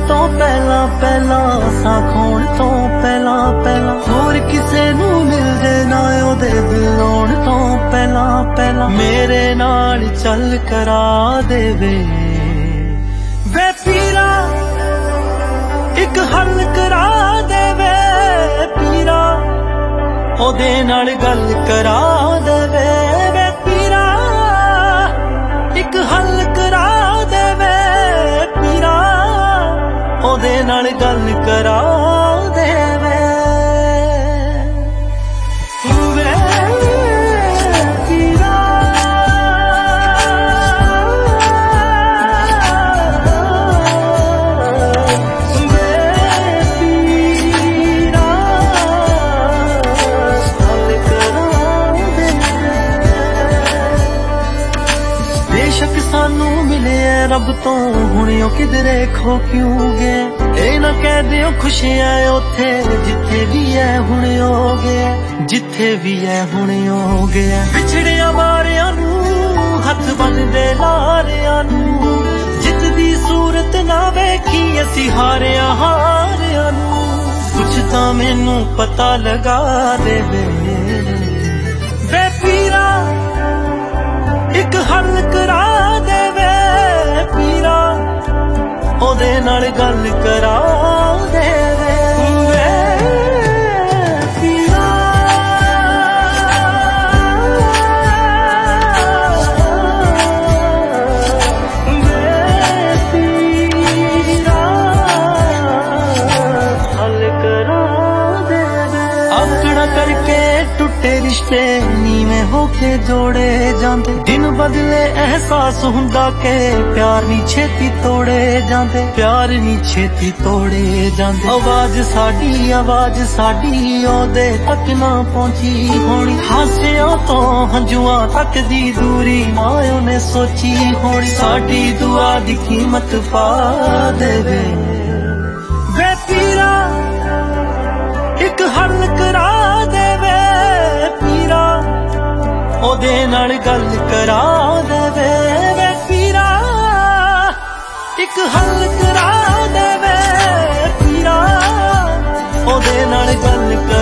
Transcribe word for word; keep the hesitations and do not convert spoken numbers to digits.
तो पहला पहला सां खोण तो पहला पहला होर किसे नू मिल जे ना ओदे दिल आउण तो पहला पहला मेरे नाल चल करा देवे वे पीरा एक हल करा देवे पीरा ओदे नाल गल करा देवे वे पीरा एक हल करा देवे पीरा ओदे नाल गल करा देवे वे पीरा वे पीरा हल करा देवे बेशक सानू मिले रब तो हुण ओ किधरे खो क्यों गए ए ना कह दियो खुशियां उथे जिथे भी है हुण हो गया जिथे भी है हुण हो गया पिछड़िया मारिया नू हथ बनदे लारिया नू जित दी सूरत ना वेखी असी हारिया हारिया नू कुछ तां मैनू पता लगा देवे वे पीरा एक हल करा देवे पीरा ओदे नाल गल करा देवे वे पीरा वे पीरा हल करा देवे अपना करके टुटे रिश्ते नीवें होके जोड़े जांदे दिन बदले एहसास हुंदा के प्यार नी छेती तोड़े जांदे प्यार नी छेती तोड़े जांदे आवाज साडी आवाज साडी ओदे तक ना पहुंची होनी हासियां तो हंजुआं तक दी दूरी ना ओने सोची होनी साडी दुआ दी कीमत पा देवे वे पीरा एक हल करा देवे पीरा ओदे नाल गल करा देवे वे पीरा एक हल करा देवे पीरा ओदे नाल गल